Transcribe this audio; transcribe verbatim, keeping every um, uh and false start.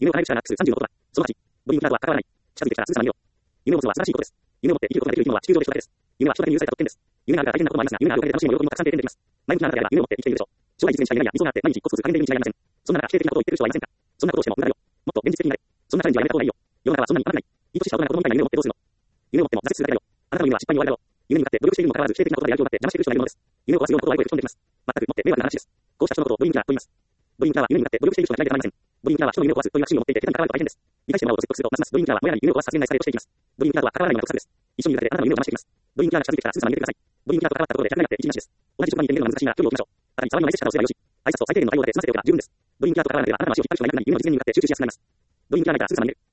夢を叶える者が複数さんじゅうのことだ。そのはち、ドリームキラーとは関わらない。近づいてきたら数ずら見ろ。夢を持つのは素晴らしいことです。夢を持って生きることができる生き物は地球上で一つだけです。夢は人的に許された特権です。夢があるから大変なこともありますが、夢があるおかげで楽しみも喜びもたくさん経験できます。前向きなあなたであれば夢を持って生きているでしょう。将来実現した夢や理想があって毎日一個ずつ還元できるに違いありません。そんな中否定的なことを言っている人はいませんか。そんなことをしても無駄だよ。もっと現実的になれ。そんなチャレンジはやめた方がいいよ。世の中はそんなに甘くない。いい年した大人が子供みたいな夢を持ってどうするの。夢を持っても挫折するだけだよ。あなたの夢は失敗に終わりだろう。夢に向かって努力しているにもかかわらず否定的なことでやる気を奪って邪魔している人がいるのです。夢を壊すようなことはよく人にできます。全くもって迷惑な話です。こうした人のことをドリームキラーと言います。ドリームキラーは夢に向かって努力している人が嫌いでたまりません。ドリームキラーは人の夢を壊すという悪心を持っていて手段に関わると大変です。理解してもらおうと説得するとますますドリームキラーはもやに夢を壊す殺人罪されとしていきます。ドリームキラーとは関わらないのが特策です。一緒にいるだけであなたの夢を邪魔していきます。ドリームキラーが近づいてきたらすぐさま逃げてください。ドリームキラーと関わったところで客になって一日です。同じ順番に言ってみるのは難しいが距離を置きましょう。さらに騒ぎのない接し方をすればよし。挨拶を最低限の対応だけ済ませておけば十分です。ドリームキラーと関わらなければあなたの足を引っ張る人がいなくなり夢の実現に向かって集中しやすくなります。ドリームキラーがいたらすぐさま逃げる。